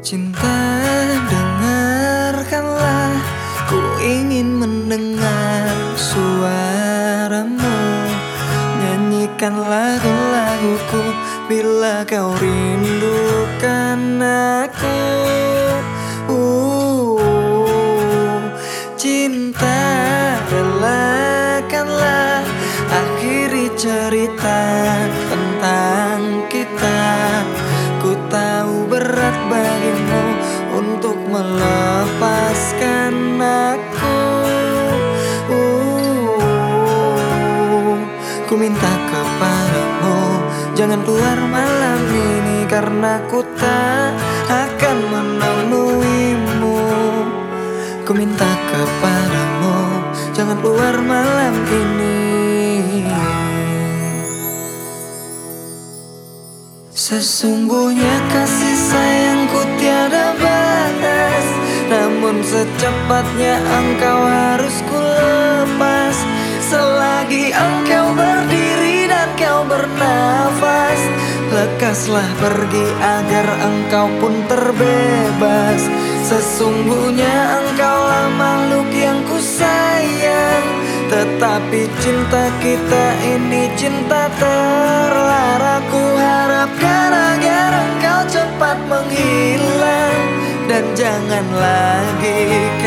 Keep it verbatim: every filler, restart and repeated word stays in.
Cinta, dengarkanlah, ku ingin mendengar suaramu. Nyanyikan lagu-laguku bila kau rindukan aku. uh, Cinta, relakanlah akhiri cerita tentang kita. Ku tahu berat bagimu untuk melepaskan aku. uh, Ku minta kepadamu, jangan keluar malam ini, karena ku tak akan menemuimu. Ku minta kepadamu, jangan keluar malam ini. Sesungguhnya kasih sayangku tiada batas, namun secepatnya engkau harus ku lepas. Selagi engkau berdiri dan kau bernafas, lekaslah pergi agar engkau pun terbebas. Sesungguhnya engkaulah makhluk yang ku sayang, tetapi cinta kita ini cinta terlarang. Ku harapkan agar engkau cepat menghilang dan jangan lagi